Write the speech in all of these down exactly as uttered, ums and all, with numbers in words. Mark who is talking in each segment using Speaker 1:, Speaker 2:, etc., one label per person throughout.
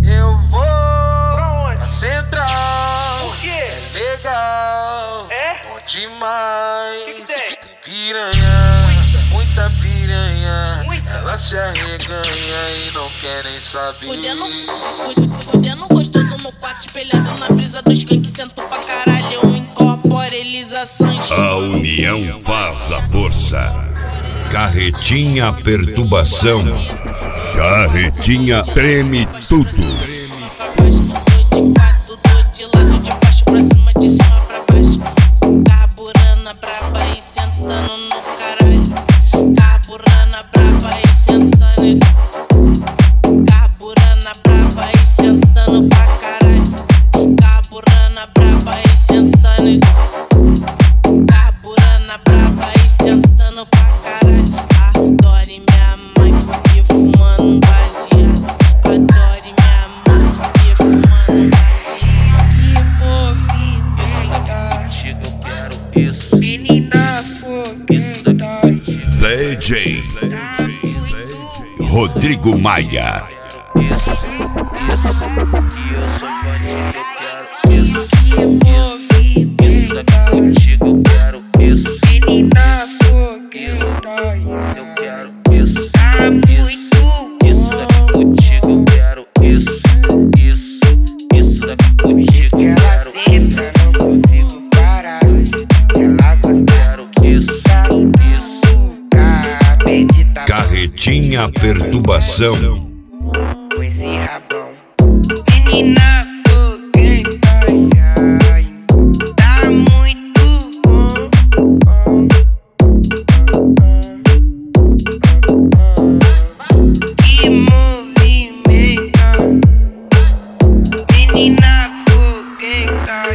Speaker 1: Eu vou na central. Por quê? É legal. É? Bom demais. Que que tem? Tem piranha, muita, muita piranha. Muita. Ela se arreganha e não quer nem saber.
Speaker 2: Fudendo, fudendo gostoso no quarto, espelhado na brisa dos skunk. Sento pra caralho, eu incorporo elisações.
Speaker 3: A união faz a força. Carretinha perturbação. Carretinha treme tudo.
Speaker 2: Tô de quatro, tô de lado, de baixo pra cima, de cima pra baixo. Carburana braba e sentando no caralho. Carburana braba e sentando. Carburana braba e sentando pra caralho. Carburana braba e sentando. Carburana braba e sentando pra caralho. Adore minha mãe, fiquei fumando baseado. Adore minha mãe, fiquei fumando baseado.
Speaker 4: Que movimenta, chega, eu quero isso. Menina fogueta,
Speaker 3: D J Rodrigo Maia.
Speaker 4: isso, isso, que eu sou bandido, eu quero isso. Que isso, daqui chega, eu quero isso. Menina fogueta, eu quero isso. Tá muito isso, daqui contigo, eu quero isso. Isso, isso, daqui contigo, eu quero.
Speaker 5: Senta, não consigo parar. Ela gosta,
Speaker 4: Quero isso, isso.
Speaker 5: cabedita
Speaker 3: Carretinha perturbação.
Speaker 5: com esse rabão.
Speaker 4: Menina fogueta,
Speaker 5: Ai,
Speaker 4: tá muito bom. Que movimenta, menina fogueta.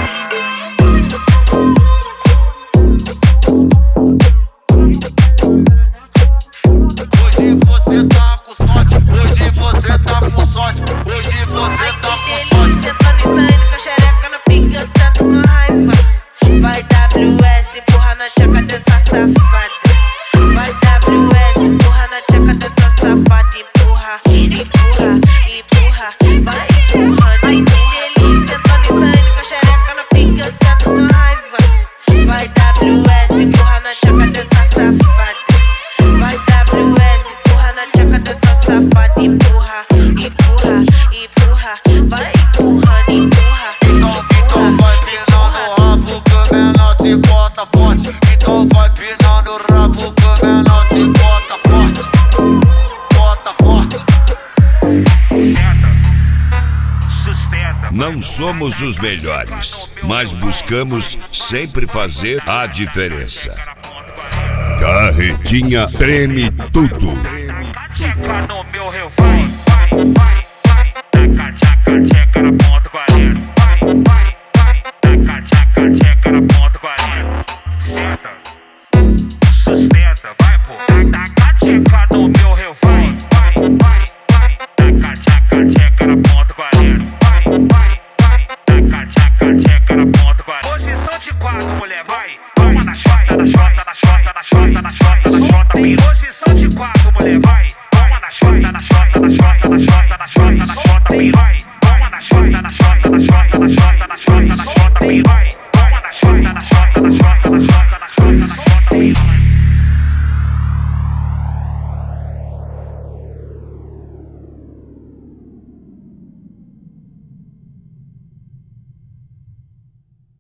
Speaker 4: Hoje você tá com sorte, hoje você tá com sorte, hoje você tá com sorte.
Speaker 2: Sentando e saindo com a xereca na pica, eu sento com raiva. Vai W S, empurra na tcheca dessa safada. Vai W S, empurra na tcheca dessa safada. Empurra, empurra, empurra, vai empurrando. Ai que delícia, sentando e saindo com a xereca na pica, eu sento com raiva. Vai W S, empurra na tcheca dessa safada. Vai W S, empurra na tcheca dessa safada. Empurra, empurra, empurra, vai empurrando, empurra.
Speaker 4: Então, então vai pinando o rabo que o menor te bota forte. Então vai pinando o rabo que o menor te bota forte. Bota forte. Sustenta.
Speaker 3: Não somos os melhores, mas buscamos sempre fazer a diferença. Carretinha treme tudo.
Speaker 4: Checa no meu revólver.